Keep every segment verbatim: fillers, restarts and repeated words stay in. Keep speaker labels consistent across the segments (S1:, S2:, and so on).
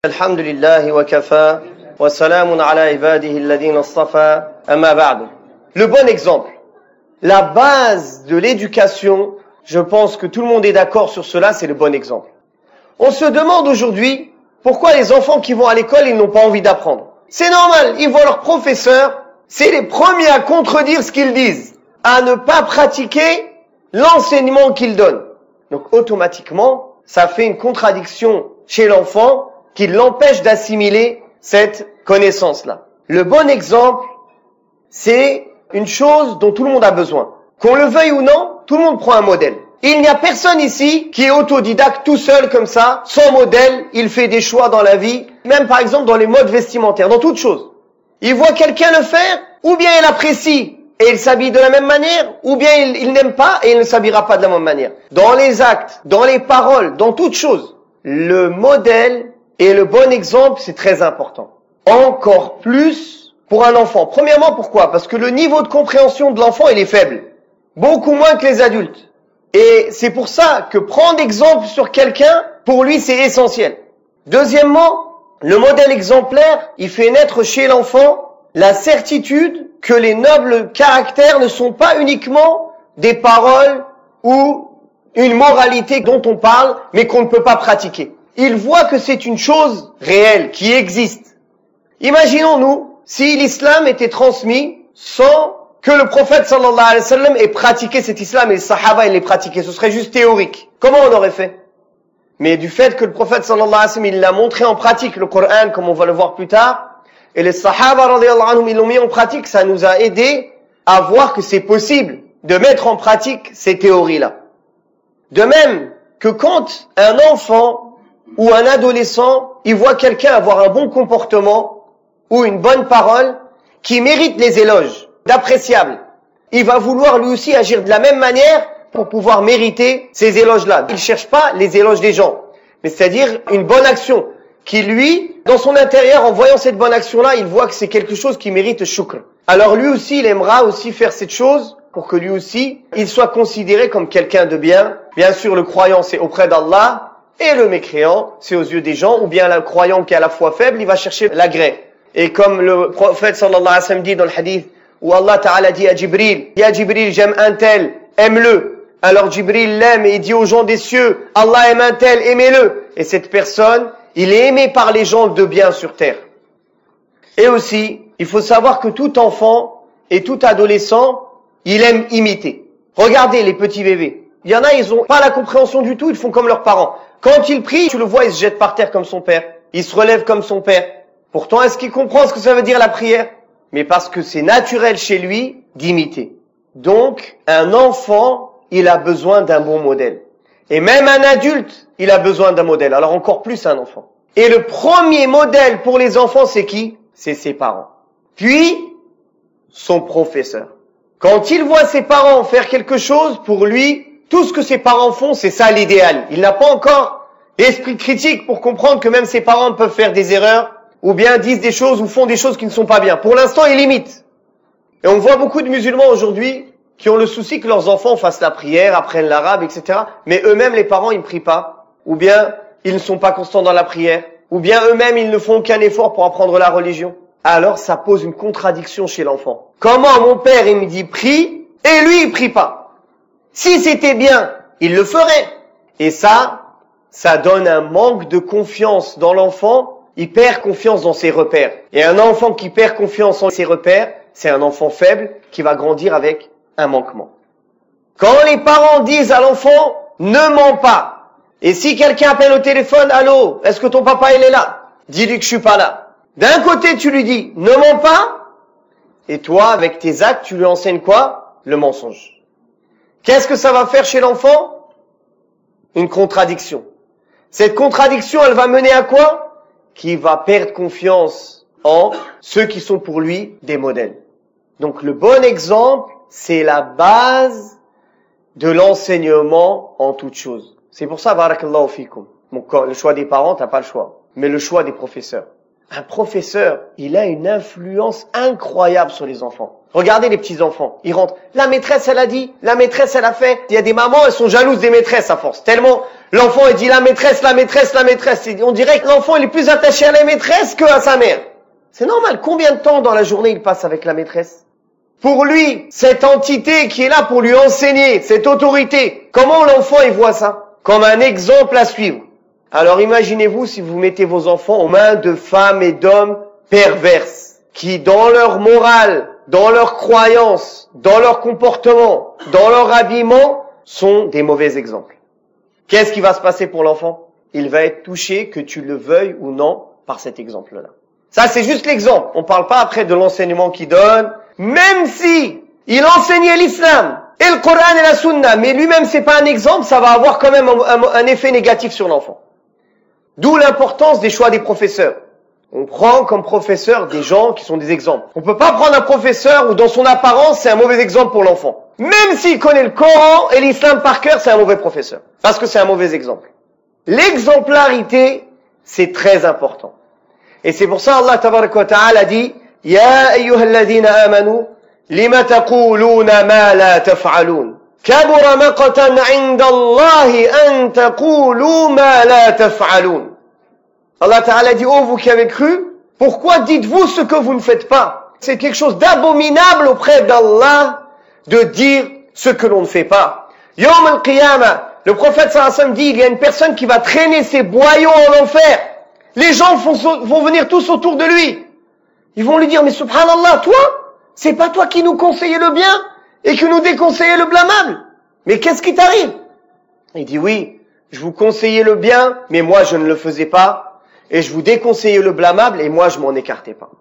S1: الحمد لله وكفى وسلام على عباده الذين اصطفى أما بعد. Le bon exemple, la base de l'éducation, je pense que tout le monde est d'accord sur cela, c'est le bon exemple. On se demande aujourd'hui pourquoi les enfants qui vont à l'école, ils n'ont pas envie d'apprendre. C'est normal, ils voient leur professeur, c'est les premiers à contredire ce qu'ils disent, à ne pas pratiquer l'enseignement qu'ils donnent. Donc automatiquement, ça fait une contradiction chez l'enfant qui l'empêche d'assimiler cette connaissance-là. Le bon exemple, c'est une chose dont tout le monde a besoin. Qu'on le veuille ou non, tout le monde prend un modèle. Il n'y a personne ici qui est autodidacte tout seul comme ça, sans modèle, il fait des choix dans la vie, même par exemple dans les modes vestimentaires, dans toute chose. Il voit quelqu'un le faire, ou bien il apprécie et il s'habille de la même manière, ou bien il, il n'aime pas et il ne s'habillera pas de la même manière. Dans les actes, dans les paroles, dans toute chose, le modèle et le bon exemple, c'est très important. Encore plus pour un enfant. Premièrement, pourquoi? Parce que le niveau de compréhension de l'enfant, il est faible. Beaucoup moins que les adultes. Et c'est pour ça que prendre exemple sur quelqu'un, pour lui, c'est essentiel. Deuxièmement, le modèle exemplaire, il fait naître chez l'enfant la certitude que les nobles caractères ne sont pas uniquement des paroles ou une moralité dont on parle, mais qu'on ne peut pas pratiquer. Il voit que c'est une chose réelle, qui existe. Imaginons-nous, si l'islam était transmis sans que le prophète sallallahu alayhi wa sallam ait pratiqué cet islam et les sahaba l'aient pratiqué, ce serait juste théorique. Comment on aurait fait? Mais du fait que le prophète sallallahu alayhi wa sallam, il l'a montré en pratique, le Coran, comme on va le voir plus tard, et les sahaba radiyallahu anhum, ils l'ont mis en pratique, ça nous a aidé à voir que c'est possible de mettre en pratique ces théories-là. De même que quand un enfant ou un adolescent, il voit quelqu'un avoir un bon comportement ou une bonne parole qui mérite les éloges, d'appréciable, il va vouloir lui aussi agir de la même manière pour pouvoir mériter ces éloges-là. Il ne cherche pas les éloges des gens, mais c'est-à-dire une bonne action qui lui, dans son intérieur, en voyant cette bonne action-là, il voit que c'est quelque chose qui mérite shukr. Alors lui aussi, il aimera aussi faire cette chose pour que lui aussi, il soit considéré comme quelqu'un de bien. Bien sûr, le croyant, c'est auprès d'Allah, et le mécréant, c'est aux yeux des gens, ou bien le croyant qui a la foi faible, il va chercher l'agré. Et comme le prophète sallallahu alayhi wa sallam dit dans le hadith, où Allah Ta'ala dit à Jibril, « Ya Jibril, j'aime un tel, aime-le. » Alors Jibril l'aime et il dit aux gens des cieux, « Allah aime un tel, aimez-le. » Et cette personne, il est aimé par les gens de bien sur terre. Et aussi, il faut savoir que tout enfant et tout adolescent, il aime imiter. Regardez les petits bébés. Il y en a, ils ont pas la compréhension du tout, ils font comme leurs parents. Quand il prie, tu le vois, il se jette par terre comme son père. Il se relève comme son père. Pourtant, est-ce qu'il comprend ce que ça veut dire la prière? Mais parce que c'est naturel chez lui d'imiter. Donc, un enfant, il a besoin d'un bon modèle. Et même un adulte, il a besoin d'un modèle. Alors encore plus un enfant. Et le premier modèle pour les enfants, c'est qui? C'est ses parents. Puis, son professeur. Quand il voit ses parents faire quelque chose, pour lui, tout ce que ses parents font, c'est ça l'idéal. Il n'a pas encore l'esprit critique pour comprendre que même ses parents peuvent faire des erreurs, ou bien disent des choses ou font des choses qui ne sont pas bien. Pour l'instant, il imite. Et on voit beaucoup de musulmans aujourd'hui qui ont le souci que leurs enfants fassent la prière, apprennent l'arabe, et cetera. Mais eux-mêmes, les parents, ils ne prient pas. Ou bien, ils ne sont pas constants dans la prière. Ou bien, eux-mêmes, ils ne font aucun effort pour apprendre la religion. Alors, ça pose une contradiction chez l'enfant. Comment mon père, il me dit prie, et lui, il prie pas? Si c'était bien, il le ferait. Et ça, ça donne un manque de confiance dans l'enfant. Il perd confiance dans ses repères. Et un enfant qui perd confiance en ses repères, c'est un enfant faible qui va grandir avec un manquement. Quand les parents disent à l'enfant, ne mens pas. Et si quelqu'un appelle au téléphone, allô, est-ce que ton papa il est là? Dis-lui que je suis pas là. D'un côté, tu lui dis, ne mens pas. Et toi, avec tes actes, tu lui enseignes quoi? Le mensonge. Qu'est-ce que ça va faire chez l'enfant? Une contradiction. Cette contradiction, elle va mener à quoi? Qu'il va perdre confiance en ceux qui sont pour lui des modèles. Donc le bon exemple, c'est la base de l'enseignement en toute chose. C'est pour ça, barakallahu fikum. Donc le choix des parents, t'as pas le choix. Mais le choix des professeurs. Un professeur, il a une influence incroyable sur les enfants. Regardez les petits enfants, ils rentrent. La maîtresse, elle a dit, la maîtresse, elle a fait. Il y a des mamans, elles sont jalouses des maîtresses à force. Tellement L'enfant, il dit la maîtresse, la maîtresse, la maîtresse. On dirait que l'enfant, il est plus attaché à la maîtresse qu'à sa mère. C'est normal. Combien de temps dans la journée il passe avec la maîtresse? Pour lui, cette entité qui est là pour lui enseigner, cette autorité, comment l'enfant, il voit ça? Comme un exemple à suivre. Alors imaginez-vous si vous mettez vos enfants aux mains de femmes et d'hommes perverses, qui dans leur morale, dans leur croyance, dans leur comportement, dans leur habillement, sont des mauvais exemples. Qu'est-ce qui va se passer pour l'enfant? Il va être touché, que tu le veuilles ou non, par cet exemple-là. Ça, c'est juste l'exemple. On parle pas après de l'enseignement qu'il donne. Même si il enseignait l'islam et le Coran et la Sunna, mais lui-même c'est pas un exemple, ça va avoir quand même un, un, un effet négatif sur l'enfant. D'où l'importance des choix des professeurs. On prend comme professeur des gens qui sont des exemples. On peut pas prendre un professeur où dans son apparence c'est un mauvais exemple pour l'enfant. Même s'il connaît le Coran et l'islam par cœur, c'est un mauvais professeur. Parce que c'est un mauvais exemple. L'exemplarité, c'est très important. Et c'est pour ça Allah tabaraka wa ta'ala dit Ya ayyuhalladhina amanu lima taquluna ma la taf'alun kabura maqtan 'inda Allahi an taqulu ma la taf'alun. Allah Ta'ala dit, oh vous qui avez cru, pourquoi dites-vous ce que vous ne faites pas? C'est quelque chose d'abominable auprès d'Allah de dire ce que l'on ne fait pas. Yawm al-Qiyamah, le prophète sallallahu alayhi wa sallam dit, il y a une personne qui va traîner ses boyaux en enfer. Les gens vont, vont venir tous autour de lui. Ils vont lui dire, mais subhanallah, toi, c'est pas toi qui nous conseillais le bien et qui nous déconseillais le blâmable. Mais qu'est-ce qui t'arrive? Il dit, oui, je vous conseillais le bien, mais moi je ne le faisais pas. Et je vous déconseillais le blâmable, et moi je m'en écartais pas.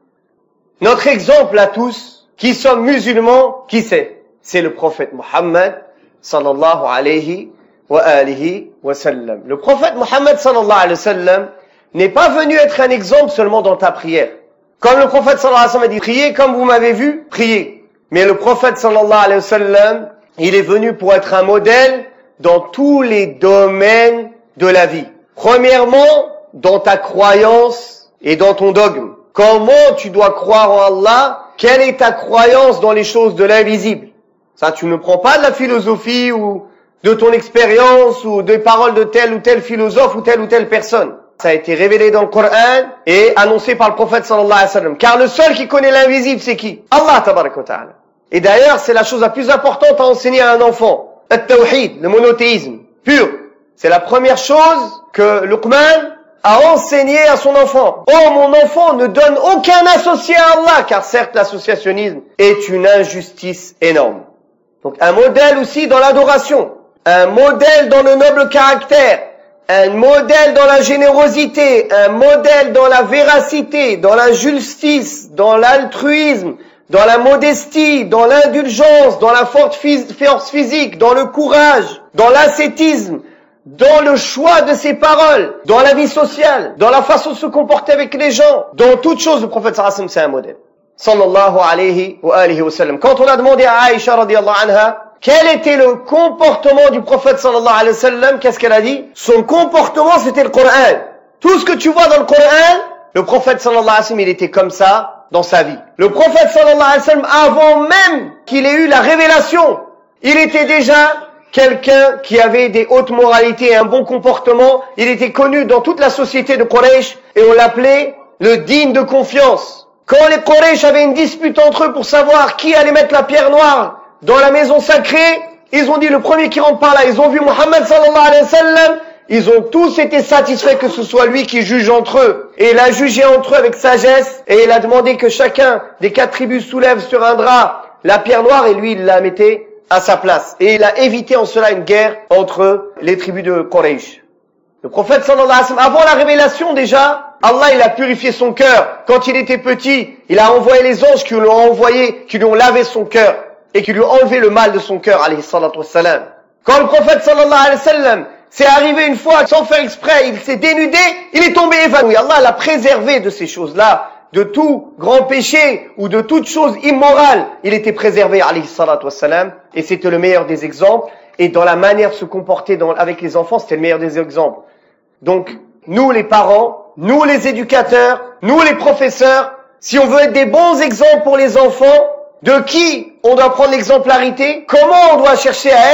S1: Notre exemple à tous, qui sommes musulmans, qui c'est? C'est le prophète Muhammad, sallallahu alayhi wa alihi wa sallam. Le prophète Muhammad, sallallahu alayhi wa sallam, n'est pas venu être un exemple seulement dans ta prière. Comme le prophète sallallahu alayhi wa sallam a dit, priez comme vous m'avez vu, priez. Mais le prophète sallallahu alayhi wa sallam, il est venu pour être un modèle dans tous les domaines de la vie. Premièrement, dans ta croyance et dans ton dogme. Comment tu dois croire en Allah? Quelle est ta croyance dans les choses de l'invisible? Ça, tu ne prends pas de la philosophie ou de ton expérience ou des paroles de tel ou tel philosophe ou telle ou telle personne. Ça a été révélé dans le Coran et annoncé par le prophète sallallahu alayhi wa sallam. Car le seul qui connaît l'invisible, c'est qui? Allah tabaraka wa ta'ala. Et d'ailleurs, c'est la chose la plus importante à enseigner à un enfant. At-tawhid, le monothéisme pur. C'est la première chose que Luqman a enseigné à son enfant. Oh, mon enfant, ne donne aucun associé à Allah, car certes l'associationnisme est une injustice énorme. Donc un modèle aussi dans l'adoration, un modèle dans le noble caractère, un modèle dans la générosité, un modèle dans la véracité, dans la justice, dans l'altruisme, dans la modestie, dans l'indulgence, dans la force physique, dans le courage, dans l'ascétisme, dans le choix de ses paroles, dans la vie sociale, dans la façon de se comporter avec les gens, dans toute chose, le prophète sallallahu alayhi wa sallam, c'est un modèle. Sallallahu alayhi wa alihi wa sallam. Quand on a demandé à Aïcha radiyallahu anha, quel était le comportement du prophète sallallahu alayhi wa sallam, qu'est-ce qu'elle a dit? Son comportement, c'était le Coran. Tout ce que tu vois dans le Coran, le prophète sallallahu alayhi wa sallam, il était comme ça dans sa vie. Le prophète sallallahu alayhi wa sallam, avant même qu'il ait eu la révélation, il était déjà quelqu'un qui avait des hautes moralités et un bon comportement. Il était connu dans toute la société de Quraysh et on l'appelait le digne de confiance. Quand les Quraysh avaient une dispute entre eux pour savoir qui allait mettre la pierre noire dans la maison sacrée, ils ont dit le premier qui rentre par là, ils ont vu Muhammad sallallahu alayhi wa sallam, ils ont tous été satisfaits que ce soit lui qui juge entre eux. Et il a jugé entre eux avec sagesse et il a demandé que chacun des quatre tribus soulève sur un drap la pierre noire et lui il la mettait à sa place. Et il a évité en cela une guerre entre les tribus de Quraysh. Le prophète sallallahu alayhi wa sallam, avant la révélation déjà, Allah il a purifié son cœur. Quand il était petit, il a envoyé les anges qui lui ont envoyé, qui lui ont lavé son cœur et qui lui ont enlevé le mal de son cœur, alayhi salatu wassalam. Quand le prophète sallallahu alayhi wa sallam c'est arrivé une fois, sans faire exprès, il s'est dénudé, il est tombé évanoui. Allah l'a préservé de ces choses-là. De tout grand péché ou de toute chose immorale, il était préservé, alayhi salatu wassalam, et c'était le meilleur des exemples, et dans la manière de se comporter dans, avec les enfants, c'était le meilleur des exemples. Donc, nous les parents, nous les éducateurs, nous les professeurs, si on veut être des bons exemples pour les enfants, de qui on doit prendre l'exemplarité, comment on doit chercher à être,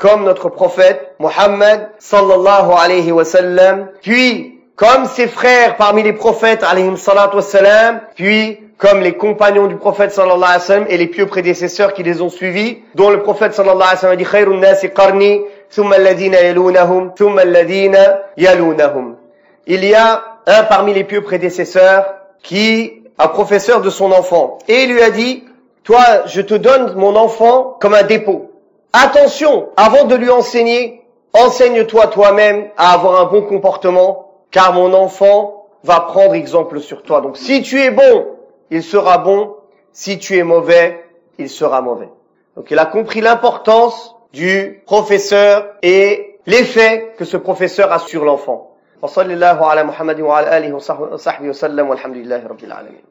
S1: comme notre prophète Muhammad sallallahu alayhi wa sallam, puis comme ses frères parmi les prophètes alayhim salatu wa salam, puis comme les compagnons du prophète sallallahu alayhi wa sallam et les pieux prédécesseurs qui les ont suivis, dont le prophète sallallahu alayhi wa sallam a dit khayrun nasi qarni thumma alladhina yalunahum thumma alladhina yalunahum. Il y a un parmi les pieux prédécesseurs qui un professeur de son enfant, et il lui a dit, toi, je te donne mon enfant comme un dépôt. Attention, avant de lui enseigner, enseigne-toi toi-même à avoir un bon comportement, car mon enfant va prendre exemple sur toi. Donc si tu es bon, il sera bon, si tu es mauvais, il sera mauvais. Donc il a compris l'importance du professeur et l'effet que ce professeur a sur l'enfant. وصلى الله على محمد وعلى آله وصحبه وسلم والحمد لله رب العالمين.